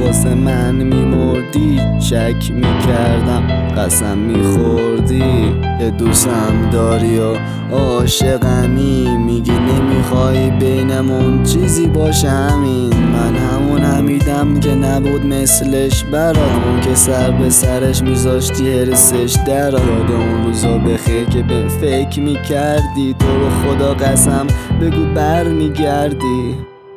واسه من میمردی، شک میکردم قسم میخوردی که دوستم داری و عاشقمی. میگی نمیخوای بینمون چیزی باشه، همین من همون حمیدم که نبود مثلش برام، که سر به سرش میذاشتی حرسش در. یاد اون روزا بخیر که به فکر میکردی، تو رو خدا قسم بگو بر میگردی.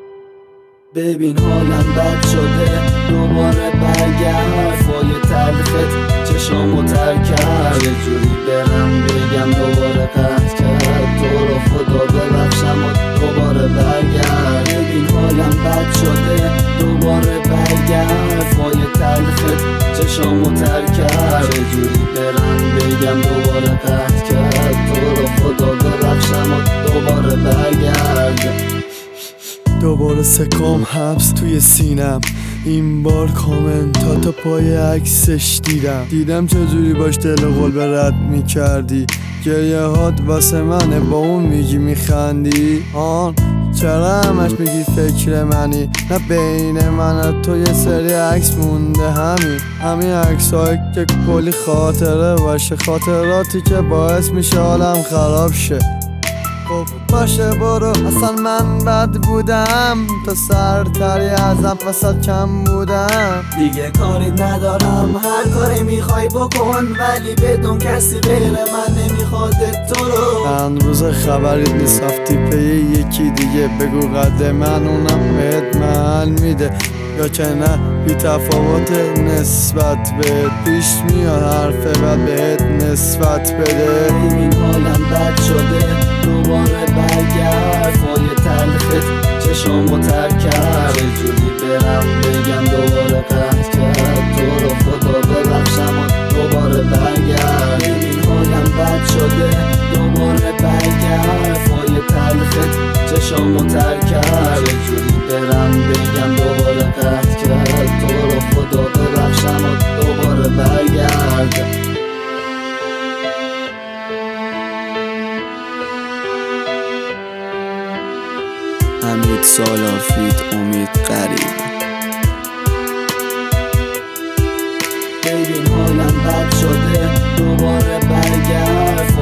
ببین حالم بد شده، دوباره برگرد. حرفای تلخت چشامو تر کرد، یه جوری برم بگم دوباره قطع کرد. تو رو خدا ببخشم و دوباره برگرد. ببین حالم بد شده، دوباره برگرد. حرفای تلخت چشامو تر کرد، یه جوری برم بگم دوباره قطع کرد. تو رو خدا ببخشم و دوباره برگرد. دوباره سکام حبس توی سینم، این بار کامنتات تا پای عکسش دیدم چجوری باش دل قلب رد میکردی. گریه هات واسه منه، با اون میگی میخندی. چرا همش میگی فکر منی؟ نه بین من و تو یه سری عکس مونده، همین عکس هایی که کلی خاطره باشه، خاطراتی که باعث میشه حالم خراب شه. خب باشه برو، اصلا من بد بودم، تا سرتری ازم وسط کم بودم. دیگه کاری ندارم، هر کاری میخوای بکن، ولی بدون کسی غیر من نمیخواد تو رو. چند روز خبری نیست، رفتی پی یکی دیگه، بگو قد من اونم بهت محل میده یا که نه. بی تفاوت نسبت بهت پیش میاد، حرف بعد بهت نسبت بده. ببین حالم بد شده، دوباره برگرد. حرفای تلخت چشامو تر کرد، یه جوری برم بگم دوباره قطع کرد. تو رو خدا ببخشم و دوباره برگرد. ببین حالم بد شده، دوباره برگرد. حرفای تلخت چشامو تر کرد، یه جوری برم بگم دوباره قطع کرد. تو رو خدا ببخشم و دوباره برگرد. حمید سالارفید، امید قریب. ببین حالم بد شده، دوباره برگرد.